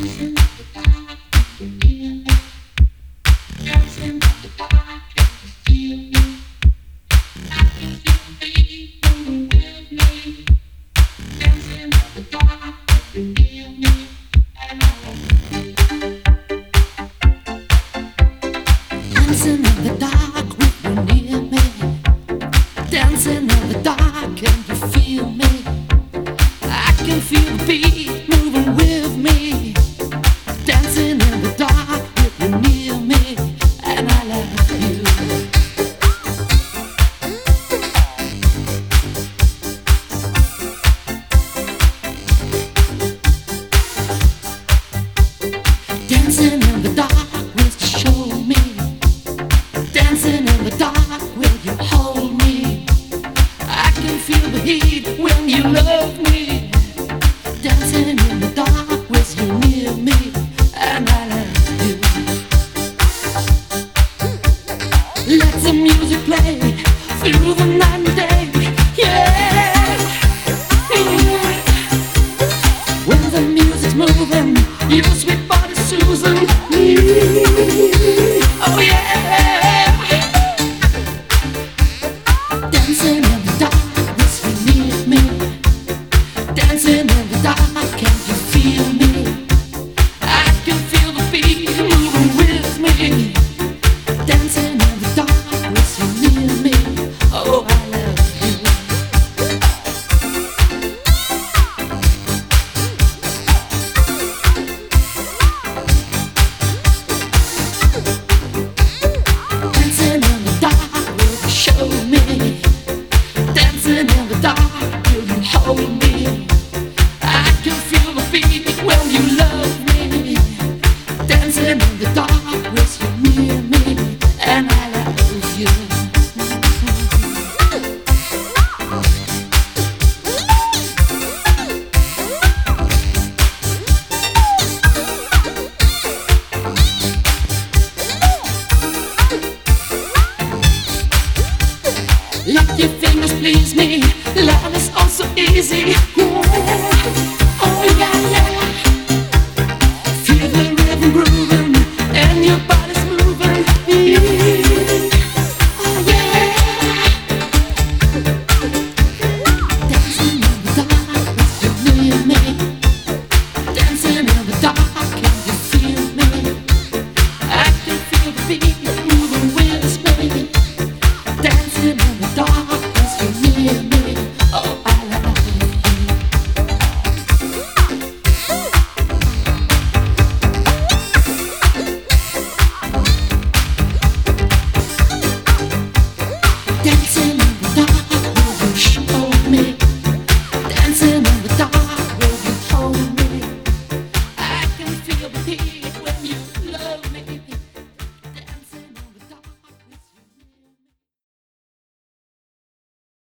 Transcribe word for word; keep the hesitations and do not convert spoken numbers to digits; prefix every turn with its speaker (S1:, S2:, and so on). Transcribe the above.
S1: Dancing in the dark with you near me. Dancing in the dark, can you feel me? I can feel the beat moving with me. Dancing in the dark with you near me, and I love you. Dancing in the dark with you, show me. Dancing in the dark, will you hold me? I can feel the heat when you love me. Dancing in the dark with you near me, and I love you. Let the music play through the night and day, yeah. When the music's moving, your sweet body soothes me. Oh yeah. Dancing in the dark, with you near me. Dancing in the dark, can you feel me?